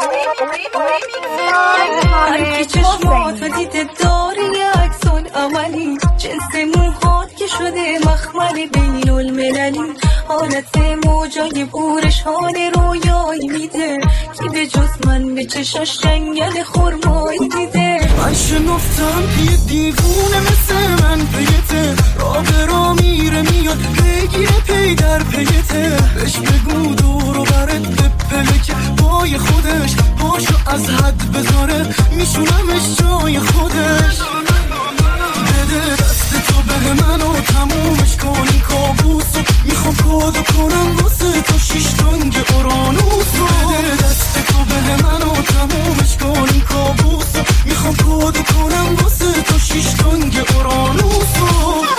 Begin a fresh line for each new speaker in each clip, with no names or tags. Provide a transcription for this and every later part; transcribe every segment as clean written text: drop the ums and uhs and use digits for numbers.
هر کی چشمات و دیده داری عکسان عملی، جنس موهات که شده مخمل بین المللی، حالت موجای بورش حال رویایی میده، کی به جز من به چشاش جنگل خرمایی دیده.
من شنفتم یه دیوونه مثل من پیته، را به را میره میاد بگیره پی در پیته، بهش بگو دور و برت بپله که پای خودش پاشو از حد بذاره میشونمش جای خودش. بده دست تو به من و تمومش کن این کابوسو، میخوام کادو کنم واسه تو 6 تنگ اورانوسو. بده دست تو به من و تمومش کن این کابوسو، میخوام کادو کنم واسه تو 6 تنگ اورانوسو.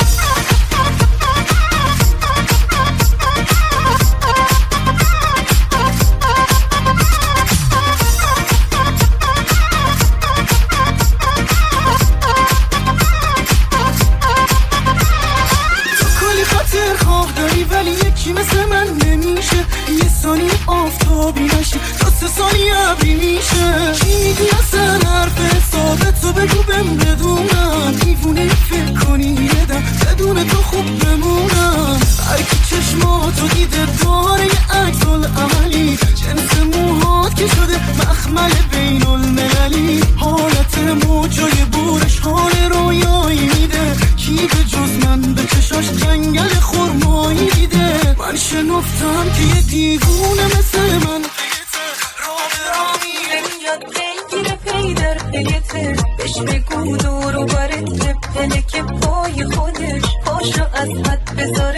ولی یکی مثل من نمیشه، یه ثانیه آفتابی نشی تا 3 ثانیه ابری میشه. چی میگی اصلا حرف حسابتو بگو بهم بدونم، دیوونه فکر کنی یه دم بدون تو خوب بمونم. هر کی چشماتو دیده داره یه عکس العملی، جنس موهات که شده مخمل بین المللی، حالت موجای بورش حال رویایی میده، کی به جز من به چشاش جنگل خرمایی دیده. من شنفتم که یه دیوونه مثل من پیته، را به را میره
میاد بگیره پی در پیته، بهش بگو دور و برت بپله که پای خودش پاشو از حد بذاره